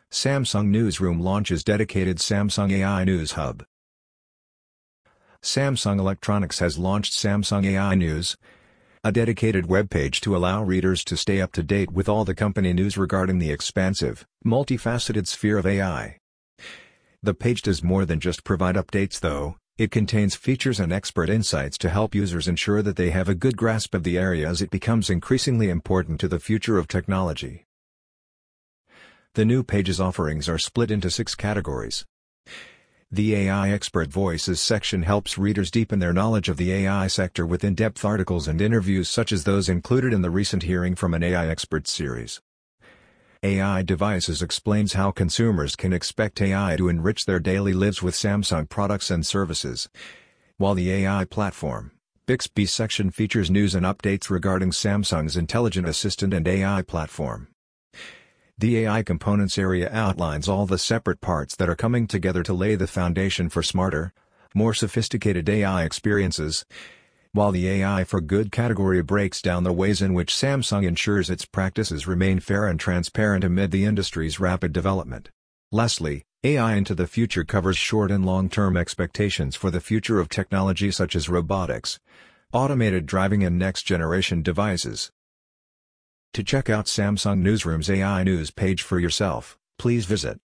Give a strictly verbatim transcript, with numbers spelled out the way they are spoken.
Samsung Newsroom launches dedicated Samsung A I News Hub. Samsung Electronics has launched Samsung A I News, a dedicated webpage to allow readers to stay up to date with all the company news regarding the expansive, multifaceted sphere of A I. The page does more than just provide updates though, it contains features and expert insights to help users ensure that they have a good grasp of the area as it becomes increasingly important to the future of technology. The new page's offerings are split into six categories. The A I Expert Voices section helps readers deepen their knowledge of the A I sector with in-depth articles and interviews such as those included in the recent Hearing from an A I Expert series. A I Devices explains how consumers can expect A I to enrich their daily lives with Samsung products and services. While the A I Platform, Bixby section features news and updates regarding Samsung's Intelligent Assistant and A I platform. The A I Components area outlines all the separate parts that are coming together to lay the foundation for smarter, more sophisticated A I experiences, while the A I for Good category breaks down the ways in which Samsung ensures its practices remain fair and transparent amid the industry's rapid development. Lastly, A I into the Future covers short and long-term expectations for the future of technology such as robotics, automated driving and next-generation devices. To check out Samsung Newsroom's A I News page for yourself, please visit